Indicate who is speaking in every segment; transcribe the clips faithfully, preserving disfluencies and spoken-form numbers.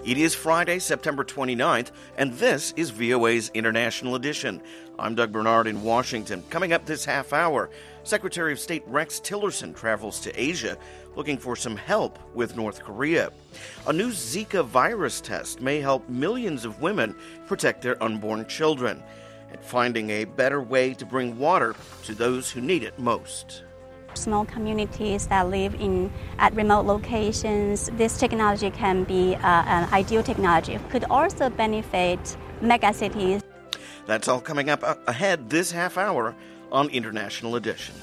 Speaker 1: It is Friday, September twenty-ninth, and this is V O A's International Edition. I'm Doug Bernard in Washington. Coming up this half hour, Secretary of State Rex Tillerson travels to Asia looking for some help with North Korea. A new Zika virus test may help millions of women protect their unborn children, and finding a better way to bring water to those who need it most.
Speaker 2: Small communities that live in at remote locations, this technology can be uh, an ideal technology. It could also benefit megacities.
Speaker 1: That's all coming up ahead this half hour on International Edition.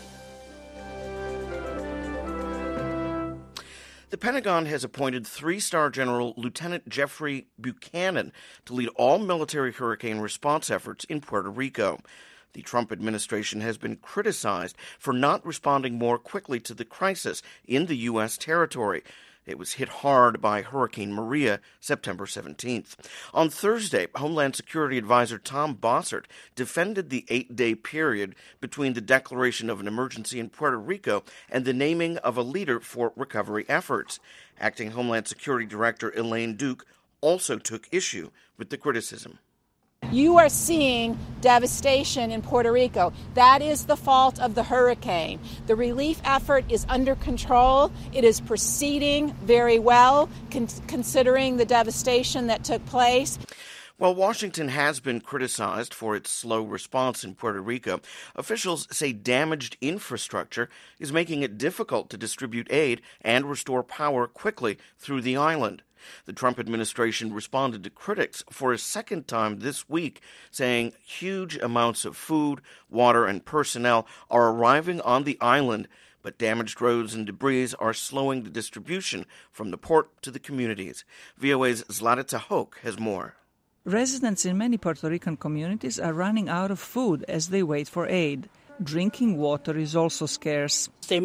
Speaker 1: The Pentagon has appointed three-star General Lieutenant Jeffrey Buchanan to lead all military hurricane response efforts in Puerto Rico. The Trump administration has been criticized for not responding more quickly to the crisis in the U S territory. It was hit hard by Hurricane Maria September seventeenth. On Thursday, Homeland Security Advisor Tom Bossert defended the eight-day period between the declaration of an emergency in Puerto Rico and the naming of a leader for recovery efforts. Acting Homeland Security Director Elaine Duke also took issue with the criticism.
Speaker 3: You are seeing devastation in Puerto Rico. That is the fault of the hurricane. The relief effort is under control. It is proceeding very well, con- considering the devastation that took place.
Speaker 1: While Washington has been criticized for its slow response in Puerto Rico, officials say damaged infrastructure is making it difficult to distribute aid and restore power quickly through the island. The Trump administration responded to critics for a second time this week, saying huge amounts of food, water, and personnel are arriving on the island, but damaged roads and debris are slowing the distribution from the port to the communities. V O A's Zlatitsa Hoke has more.
Speaker 4: Residents in many Puerto Rican communities are running out of food as they wait for aid. Drinking water is also scarce.
Speaker 5: We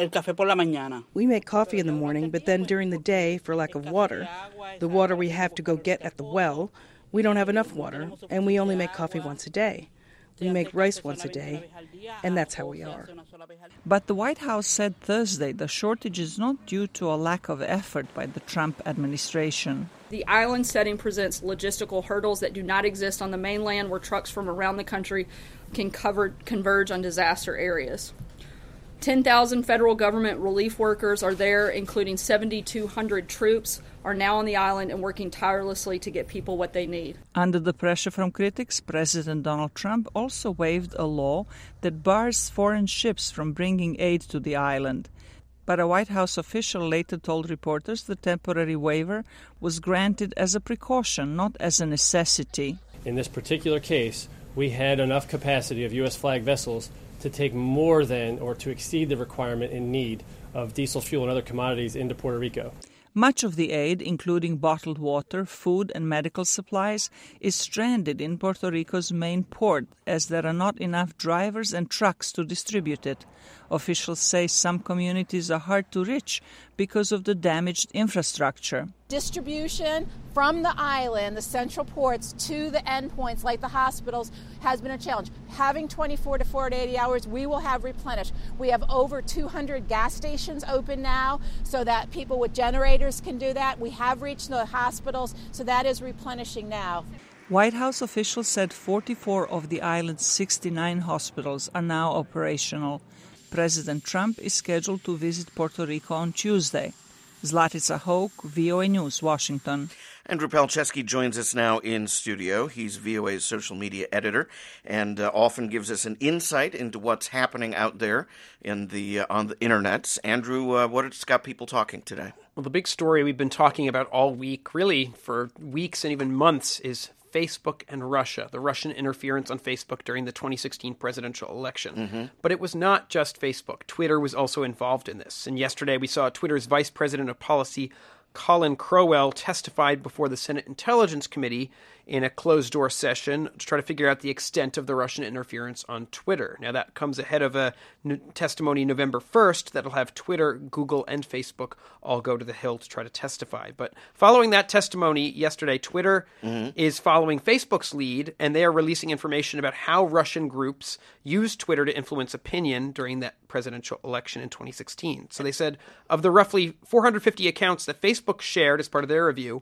Speaker 5: make coffee in the morning, but then during the day, for lack of water, the water we have to go get at the well, we don't have enough water, and we only make coffee once a day. We make rice once a day, and that's how we are.
Speaker 4: But the White House said Thursday the shortage is not due to a lack of effort by the Trump administration.
Speaker 6: The island setting presents logistical hurdles that do not exist on the mainland, where trucks from around the country can cover, converge on disaster areas. ten thousand federal government relief workers are there, including seven thousand two hundred troops, are now on the island and working tirelessly to get people what they need.
Speaker 4: Under the pressure from critics, President Donald Trump also waived a law that bars foreign ships from bringing aid to the island. But a White House official later told reporters the temporary waiver was granted as a precaution, not as a necessity.
Speaker 7: In this particular case, we had enough capacity of U S flag vessels to take more than or to exceed the requirement in need of diesel fuel and other commodities into Puerto Rico.
Speaker 4: Much of the aid, including bottled water, food, and medical supplies, is stranded in Puerto Rico's main port as there are not enough drivers and trucks to distribute it. Officials say some communities are hard to reach because of the damaged infrastructure.
Speaker 3: Distribution from the island, the central ports, to the endpoints like the hospitals has been a challenge. Having twenty-four to forty-eight hours, we will have replenished. We have over two hundred gas stations open now so that people with generators can do that. We have reached the hospitals, so that is replenishing now.
Speaker 4: White House officials said forty-four of the island's sixty-nine hospitals are now operational. President Trump is scheduled to visit Puerto Rico on Tuesday. Zlatitsa Hoke, V O A News, Washington.
Speaker 1: Andrew Palczewski joins us now in studio. He's V O A's social media editor and uh, often gives us an insight into what's happening out there in the uh, on the internets. Andrew, uh, what's got people talking today?
Speaker 8: Well, the big story we've been talking about all week, really for weeks and even months, is Facebook and Russia, the Russian interference on Facebook during the twenty sixteen presidential election. Mm-hmm. But it was not just Facebook. Twitter was also involved in this. And yesterday we saw Twitter's Vice President of Policy, Colin Crowell, testified before the Senate Intelligence Committee in a closed-door session to try to figure out the extent of the Russian interference on Twitter. Now, that comes ahead of a n- testimony November first that'll have Twitter, Google, and Facebook all go to the Hill to try to testify. But following that testimony yesterday, Twitter mm-hmm. is following Facebook's lead, and they are releasing information about how Russian groups used Twitter to influence opinion during that presidential election in twenty sixteen. So they said of the roughly four hundred fifty accounts that Facebook shared as part of their review,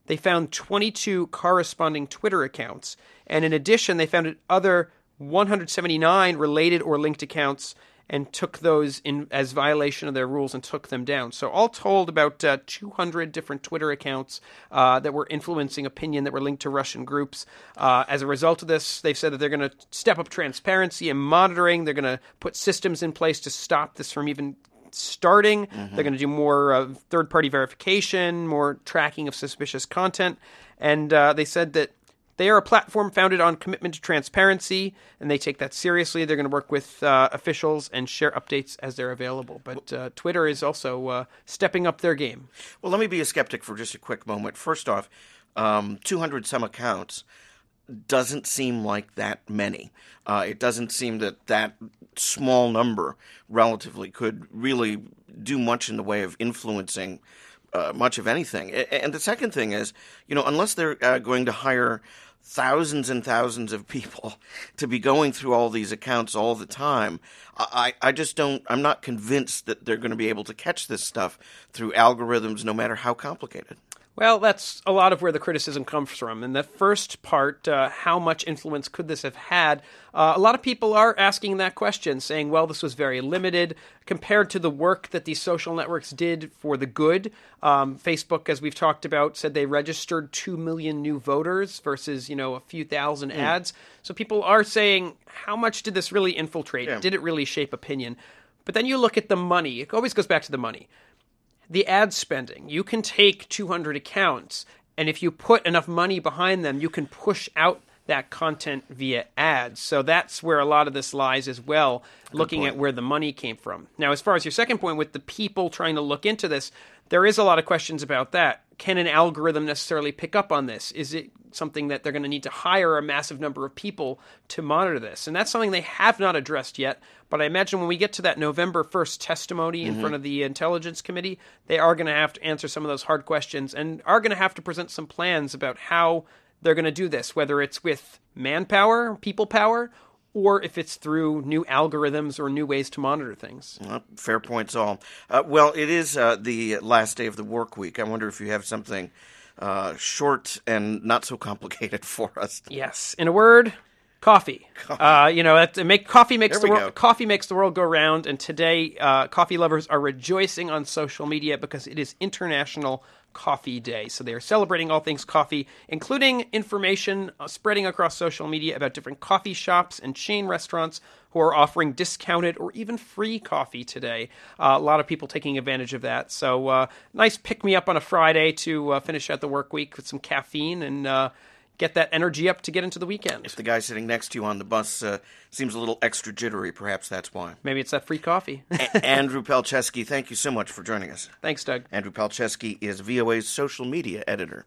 Speaker 8: they found twenty-two corresponding Twitter accounts. And in addition, they found other one hundred seventy-nine related or linked accounts and took those in as violation of their rules and took them down. So all told, about uh, two hundred different Twitter accounts uh, that were influencing opinion that were linked to Russian groups. Uh, as a result of this, they've said that they're going to step up transparency and monitoring. They're going to put systems in place to stop this from even starting. Mm-hmm. They're going to do more uh, third-party verification, more tracking of suspicious content. And uh, they said that they are a platform founded on commitment to transparency, and they take that seriously. They're going to work with uh, officials and share updates as they're available. But uh, Twitter is also uh, stepping up their game.
Speaker 1: Well, let me be a skeptic for just a quick moment. First off, um, two hundred some accounts doesn't seem like that many. Uh, it doesn't seem that that small number relatively could really do much in the way of influencing uh, much of anything. And the second thing is, you know, unless they're uh, going to hire thousands and thousands of people to be going through all these accounts all the time, I, I just don't, I'm not convinced that they're going to be able to catch this stuff through algorithms, no matter how complicated.
Speaker 8: Well, that's a lot of where the criticism comes from. And the first part, uh, how much influence could this have had? Uh, a lot of people are asking that question, saying, well, this was very limited compared to the work that these social networks did for the good. Um, Facebook, as we've talked about, said they registered two million new voters versus, you know, a few thousand mm. ads. So people are saying, how much did this really infiltrate? Yeah. Did it really shape opinion? But then you look at the money. It always goes back to the money. The ad spending. You can take two hundred accounts, and if you put enough money behind them, you can push out that content via ads. So that's where a lot of this lies as well, Good looking point. At where the money came from. Now, as far as your second point with the people trying to look into this, there is a lot of questions about that. Can an algorithm necessarily pick up on this? Is it something that they're going to need to hire a massive number of people to monitor this? And that's something they have not addressed yet. But I imagine when we get to that November first testimony in mm-hmm. front of the Intelligence Committee, they are going to have to answer some of those hard questions and are going to have to present some plans about how they're going to do this, whether it's with manpower, people power, or if it's through new algorithms or new ways to monitor things.
Speaker 1: Well, fair points all. Uh, well, it is uh, the last day of the work week. I wonder if you have something uh, short and not so complicated for us.
Speaker 8: Yes. In a word, coffee. coffee. Uh, you know, that make coffee makes
Speaker 1: there
Speaker 8: the world coffee makes the world go round. And today, uh, coffee lovers are rejoicing on social media because it is International Coffee Day. So they are celebrating all things coffee, including information uh, spreading across social media about different coffee shops and chain restaurants who are offering discounted or even free coffee today. Uh, a lot of people taking advantage of that. So uh, nice pick-me-up on a Friday to uh, finish out the work week with some caffeine and uh, get that energy up to get into the weekend.
Speaker 1: If the guy sitting next to you on the bus uh, seems a little extra jittery, perhaps that's why.
Speaker 8: Maybe it's that free coffee.
Speaker 1: a- Andrew Palczewski, thank you so much for joining us.
Speaker 8: Thanks, Doug.
Speaker 1: Andrew Palczewski is V O A's social media editor.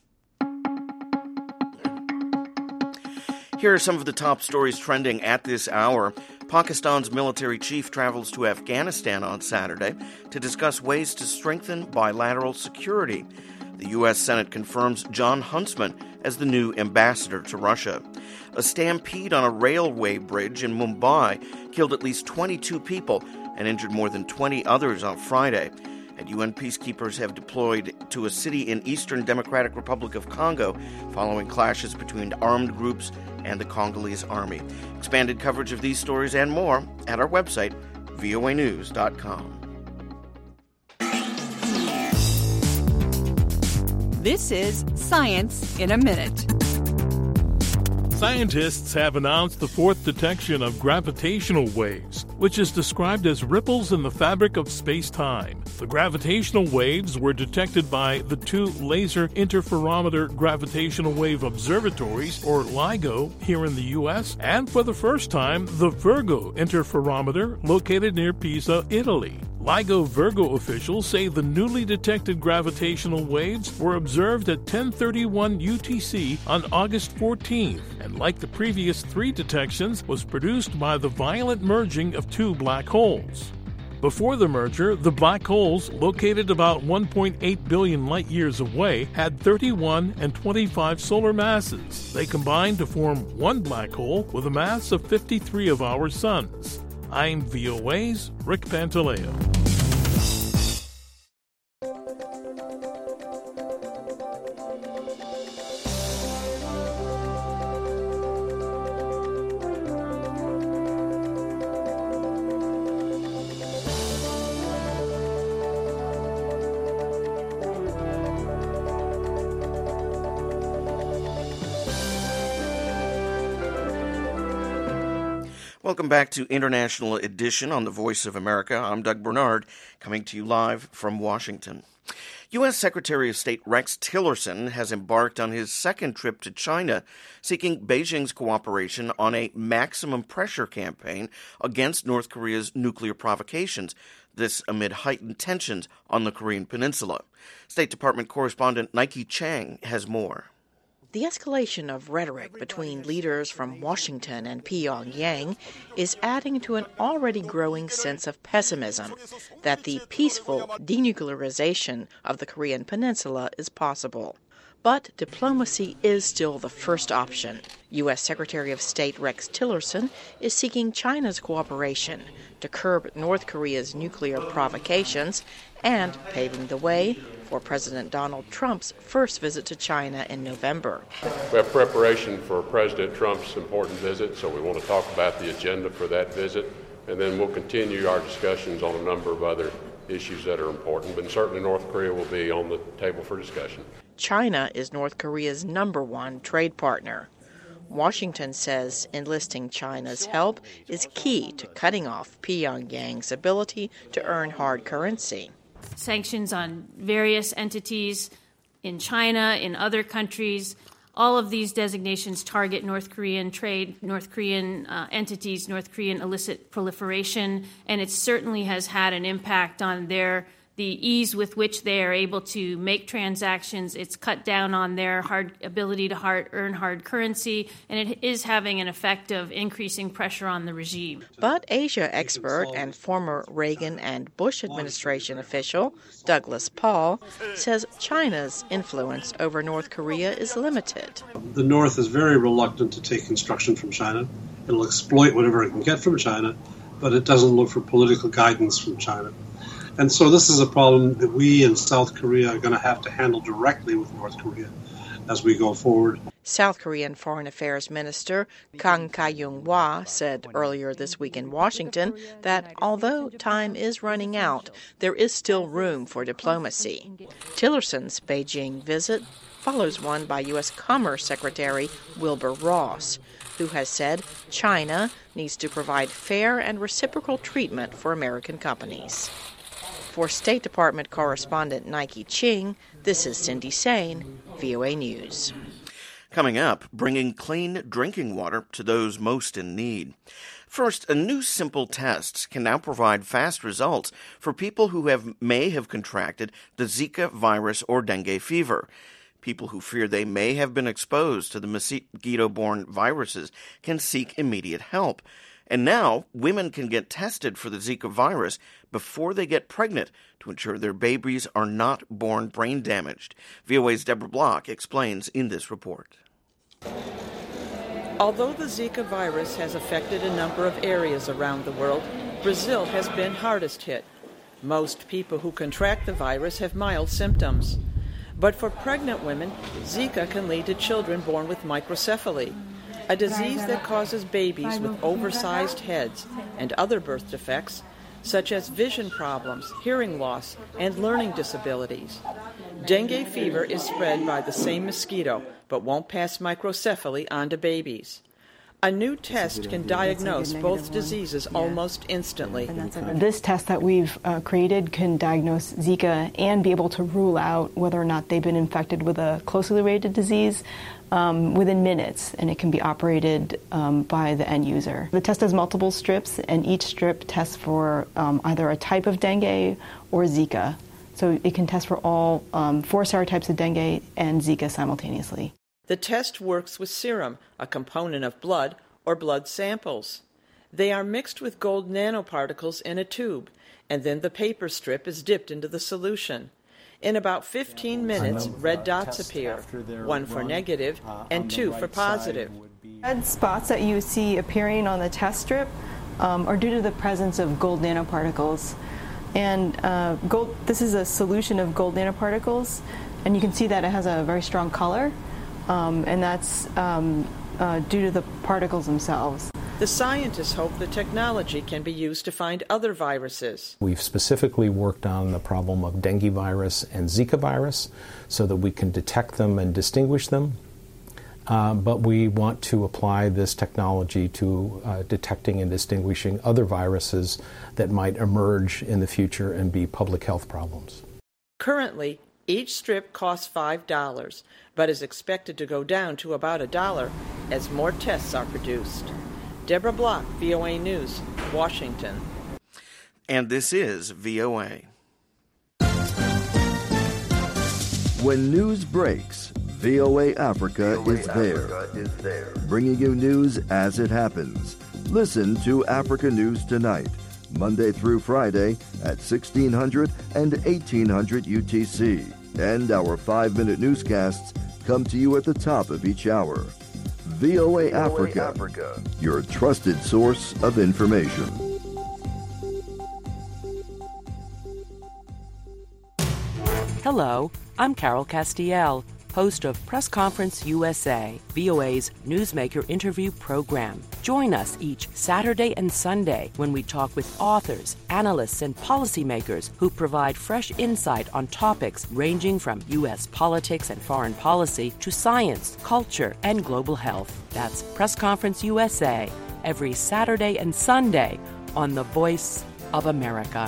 Speaker 1: Here are some of the top stories trending at this hour. Pakistan's military chief travels to Afghanistan on Saturday to discuss ways to strengthen bilateral security. The U S Senate confirms John Huntsman as the new ambassador to Russia. A stampede on a railway bridge in Mumbai killed at least twenty-two people and injured more than twenty others on Friday. And U N peacekeepers have deployed to a city in Eastern Democratic Republic of Congo following clashes between armed groups and the Congolese army. Expanded coverage of these stories and more at our website, V O A news dot com.
Speaker 9: This is Science in a Minute.
Speaker 10: Scientists have announced the fourth detection of gravitational waves, which is described as ripples in the fabric of space-time. The gravitational waves were detected by the two Laser Interferometer Gravitational Wave Observatories, or LIGO, here in the U S, and for the first time, the Virgo Interferometer, located near Pisa, Italy. LIGO Virgo officials say the newly detected gravitational waves were observed at ten thirty-one U T C on August fourteenth, and like the previous three detections, was produced by the violent merging of two black holes. Before the merger, the black holes, located about one point eight billion light-years away, had thirty-one and twenty-five solar masses. They combined to form one black hole with a mass of fifty-three of our suns. I'm V O A's Rick Pantaleo.
Speaker 1: Welcome back to International Edition on the Voice of America. I'm Doug Bernard, coming to you live from Washington. U S. Secretary of State Rex Tillerson has embarked on his second trip to China, seeking Beijing's cooperation on a maximum pressure campaign against North Korea's nuclear provocations, this amid heightened tensions on the Korean Peninsula. State Department correspondent Nike Chang has more.
Speaker 11: The escalation of rhetoric between leaders from Washington and Pyongyang is adding to an already growing sense of pessimism that the peaceful denuclearization of the Korean Peninsula is possible. But diplomacy is still the first option. U S. Secretary of State Rex Tillerson is seeking China's cooperation to curb North Korea's nuclear provocations and paving the way for President Donald Trump's first visit to China in November.
Speaker 12: We have preparation for President Trump's important visit, so we want to talk about the agenda for that visit, and then we'll continue our discussions on a number of other issues that are important, but certainly North Korea will be on the table for discussion.
Speaker 11: China is North Korea's number one trade partner. Washington says enlisting China's help is key to cutting off Pyongyang's ability to earn hard currency.
Speaker 13: Sanctions on various entities in China, in other countries. All of these designations target North Korean trade, North Korean uh, entities, North Korean illicit proliferation, and it certainly has had an impact on their the ease with which they are able to make transactions. It's cut down on their hard ability to hard, earn hard currency, and it is having an effect of increasing pressure on the regime.
Speaker 11: But Asia expert and former Reagan and Bush administration official Douglas Paul says China's influence over North Korea is limited.
Speaker 14: The North is very reluctant to take instruction from China. It'll exploit whatever it can get from China, but it doesn't look for political guidance from China. And so this is a problem that we in South Korea are going to have to handle directly with North Korea as we go forward.
Speaker 11: South Korean Foreign Affairs Minister Kang Kyung-hwa said earlier this week in Washington that although time is running out, there is still room for diplomacy. Tillerson's Beijing visit follows one by U S. Commerce Secretary Wilbur Ross, who has said China needs to provide fair and reciprocal treatment for American companies. For State Department correspondent Nike Ching, this is Cindy Sain, V O A News.
Speaker 1: Coming up, bringing clean drinking water to those most in need. First, a new simple test can now provide fast results for people who have may have contracted the Zika virus or dengue fever. People who fear they may have been exposed to the mosquito-borne viruses can seek immediate help. And now, women can get tested for the Zika virus before they get pregnant to ensure their babies are not born brain damaged. V O A's Deborah Block explains in this report.
Speaker 15: Although the Zika virus has affected a number of areas around the world, Brazil has been hardest hit. Most people who contract the virus have mild symptoms. But for pregnant women, Zika can lead to children born with microcephaly, a disease that causes babies with oversized heads and other birth defects, such as vision problems, hearing loss, and learning disabilities. Dengue fever is spread by the same mosquito, but won't pass microcephaly on to babies. A new test can diagnose both diseases almost instantly.
Speaker 16: This test that we've uh, created can diagnose Zika and be able to rule out whether or not they've been infected with a closely related disease um, within minutes, and it can be operated um, by the end user. The test has multiple strips, and each strip tests for um, either a type of dengue or Zika. So it can test for all um, four serotypes of dengue and Zika simultaneously.
Speaker 15: The test works with serum, a component of blood, or blood samples. They are mixed with gold nanoparticles in a tube, and then the paper strip is dipped into the solution. In about fifteen minutes, red dots appear, one for negative and two for positive.
Speaker 16: Red spots that you see appearing on the test strip um, are due to the presence of gold nanoparticles. And uh, gold, this is a solution of gold nanoparticles, and you can see that it has a very strong color. Um, and that's um, uh, due to the particles themselves.
Speaker 15: The scientists hope the technology can be used to find other viruses.
Speaker 17: We've specifically worked on the problem of dengue virus and Zika virus so that we can detect them and distinguish them. Uh, but we want to apply this technology to uh, detecting and distinguishing other viruses that might emerge in the future and be public health problems.
Speaker 15: Currently, each strip costs five dollars, but is expected to go down to about a dollar as more tests are produced. Deborah Block, V O A News, Washington.
Speaker 1: And this is V O A.
Speaker 18: When news breaks, V O A Africa, V O A is, there, Africa is there, bringing you news as it happens. Listen to Africa News Tonight, Monday through Friday at sixteen hundred and eighteen hundred U T C. And our five-minute newscasts come to you at the top of each hour. V O A, V O A Africa, Africa, your trusted source of information.
Speaker 19: Hello, I'm Carol Castiel, host of Press Conference U S A, V O A's Newsmaker interview program. Join us each Saturday and Sunday when we talk with authors, analysts, and policymakers who provide fresh insight on topics ranging from U S politics and foreign policy to science, culture, and global health. That's Press Conference U S A, every Saturday and Sunday on The Voice of America.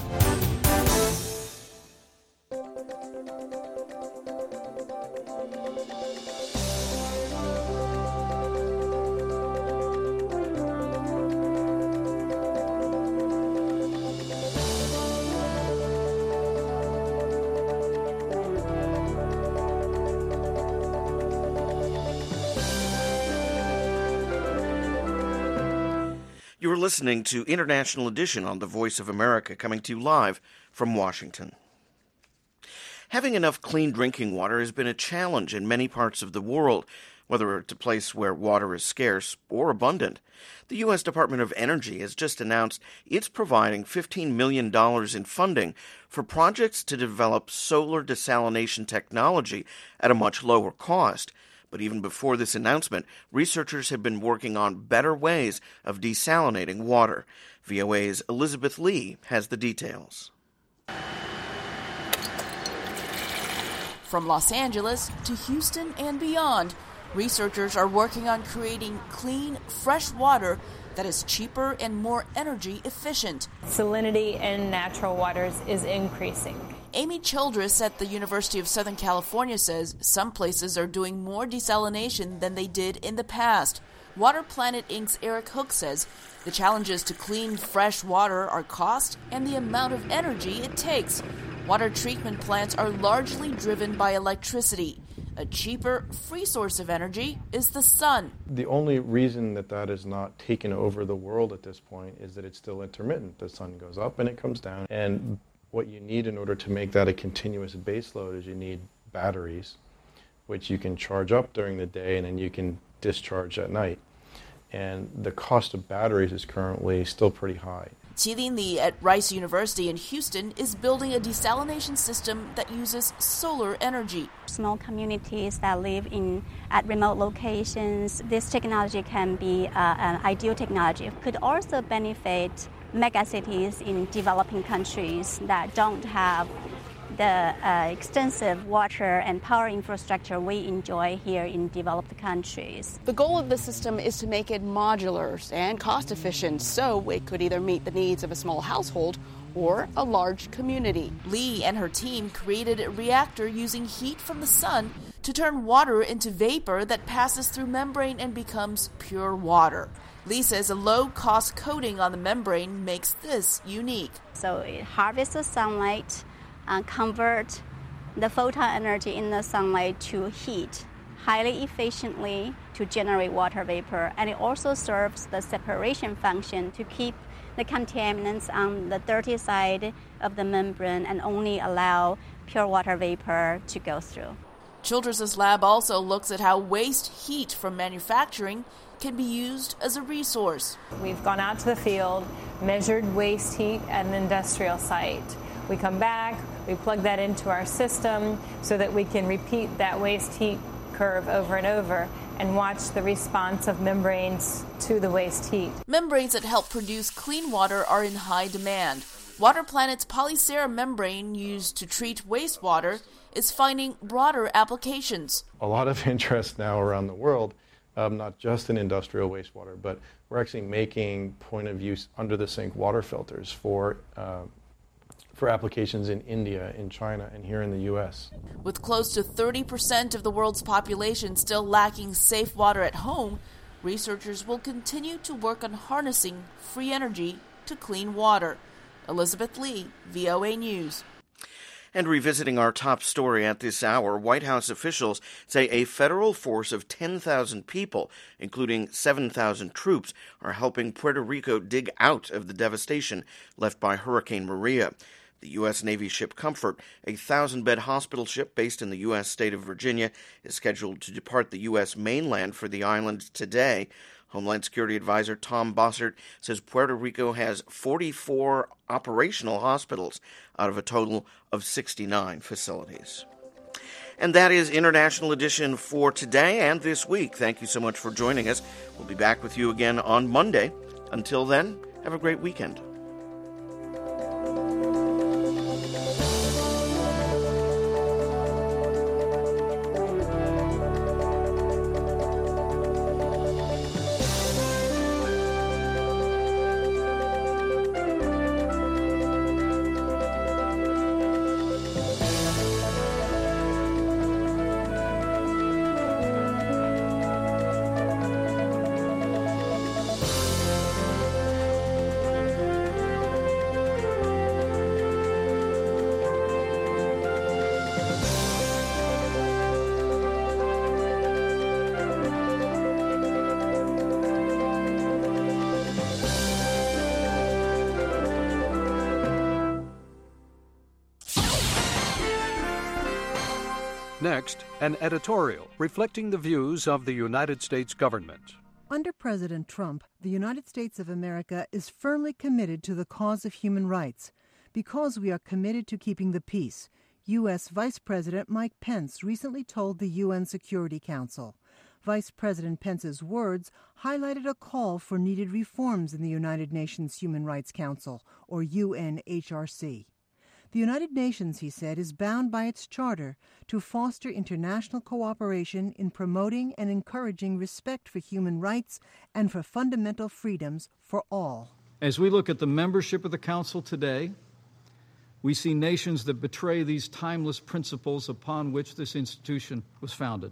Speaker 1: You're listening to International Edition on The Voice of America, coming to you live from Washington. Having enough clean drinking water has been a challenge in many parts of the world, whether it's a place where water is scarce or abundant. The U S Department of Energy has just announced it's providing fifteen million dollars in funding for projects to develop solar desalination technology at a much lower cost. But even before this announcement, researchers have been working on better ways of desalinating water. V O A's Elizabeth Lee has the details.
Speaker 20: From Los Angeles to Houston and beyond, researchers are working on creating clean, fresh water that is cheaper and more energy efficient.
Speaker 21: Salinity in natural waters is increasing.
Speaker 20: Amy Childress at the University of Southern California says some places are doing more desalination than they did in the past. Water Planet Incorporated's Eric Hook says the challenges to clean, fresh water are cost and the amount of energy it takes. Water treatment plants are largely driven by electricity. A cheaper, free source of energy is the sun.
Speaker 22: The only reason that that is not taken over the world at this point is that it's still intermittent. The sun goes up and it comes down. And what you need in order to make that a continuous baseload is you need batteries, which you can charge up during the day and then you can discharge at night. And the cost of batteries is currently still pretty high.
Speaker 20: Qilin Li at Rice University in Houston is building a desalination system that uses solar energy.
Speaker 2: Small communities that live in at remote locations, this technology can be uh, an ideal technology. It could also benefit megacities in developing countries that don't have the uh, extensive water and power infrastructure we enjoy here in developed countries.
Speaker 23: The goal of the system is to make it modular and cost efficient, so it could either meet the needs of a small household or a large community.
Speaker 20: Lee and her team created a reactor using heat from the sun to turn water into vapor that passes through membrane and becomes pure water. Lee says a low-cost coating on the membrane makes this unique.
Speaker 2: So it harvests the sunlight, Uh, convert the photon energy in the sunlight to heat highly efficiently to generate water vapor, and it also serves the separation function to keep the contaminants on the dirty side of the membrane and only allow pure water vapor to go through.
Speaker 20: Childress' lab also looks at how waste heat from manufacturing can be used as a resource.
Speaker 21: We've gone out to the field, measured waste heat at an industrial site. We come back, we plug that into our system so that we can repeat that waste heat curve over and over and watch the response of membranes to the waste heat.
Speaker 20: Membranes that help produce clean water are in high demand. Water Planet's Polycera membrane used to treat wastewater is finding broader applications.
Speaker 22: A lot of interest now around the world um, not just in industrial wastewater, but we're actually making point-of-use under-the-sink water filters for uh, for applications in India, in China, and here in the U S.
Speaker 20: With close to thirty percent of the world's population still lacking safe water at home, researchers will continue to work on harnessing free energy to clean water. Elizabeth Lee, V O A News.
Speaker 1: And revisiting our top story at this hour, White House officials say a federal force of ten thousand people, including seven thousand troops, are helping Puerto Rico dig out of the devastation left by Hurricane Maria. The U S. Navy ship Comfort, a thousand-bed hospital ship based in the U S state of Virginia, is scheduled to depart the U S mainland for the island today. Homeland Security Advisor Tom Bossert says Puerto Rico has forty-four operational hospitals out of a total of sixty-nine facilities. And that is International Edition for today and this week. Thank you so much for joining us. We'll be back with you again on Monday. Until then, have a great weekend.
Speaker 5: Next, an editorial reflecting the views of the United States government.
Speaker 6: Under President Trump, the United States of America is firmly committed to the cause of human rights. Because we are committed to keeping the peace, U S. Vice President Mike Pence recently told the U N Security Council. Vice President Pence's words highlighted a call for needed reforms in the United Nations Human Rights Council, or U N H R C. The United Nations, he said, is bound by its charter to foster international cooperation in promoting and encouraging respect for human rights and for fundamental freedoms for all.
Speaker 7: As we look at the membership of the Council today, we see nations that betray these timeless principles upon which this institution was founded.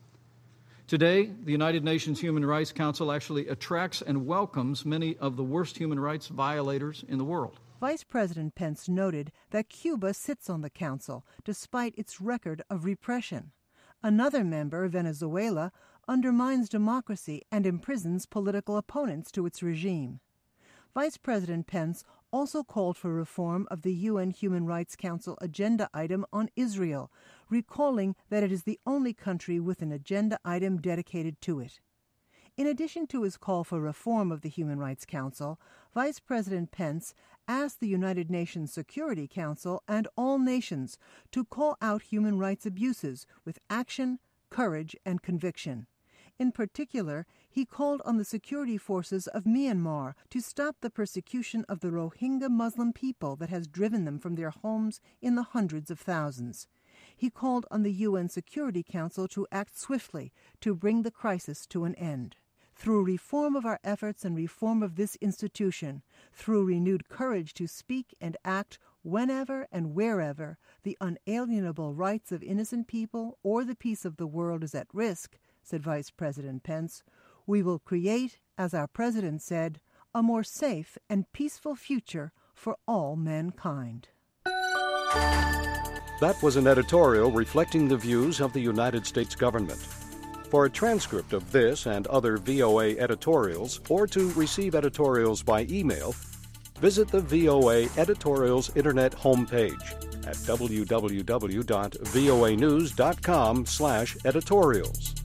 Speaker 7: Today, the United Nations Human Rights Council actually attracts and welcomes many of the worst human rights violators in the world.
Speaker 6: Vice President Pence noted that Cuba sits on the Council despite its record of repression. Another member, Venezuela, undermines democracy and imprisons political opponents to its regime. Vice President Pence also called for reform of the U N Human Rights Council agenda item on Israel, recalling that it is the only country with an agenda item dedicated to it. In addition to his call for reform of the Human Rights Council, Vice President Pence asked the United Nations Security Council and all nations to call out human rights abuses with action, courage, and conviction. In particular, he called on the security forces of Myanmar to stop the persecution of the Rohingya Muslim people that has driven them from their homes in the hundreds of thousands. He called on the U N Security Council to act swiftly to bring the crisis to an end. Through reform of our efforts and reform of this institution, through renewed courage to speak and act whenever and wherever the unalienable rights of innocent people or the peace of the world is at risk, said Vice President Pence, we will create, as our president said, a more safe and peaceful future for all mankind.
Speaker 5: That was an editorial reflecting the views of the United States government. For a transcript of this and other V O A editorials, or to receive editorials by email, visit the V O A Editorials Internet homepage at w w w dot voa news dot com slash editorials.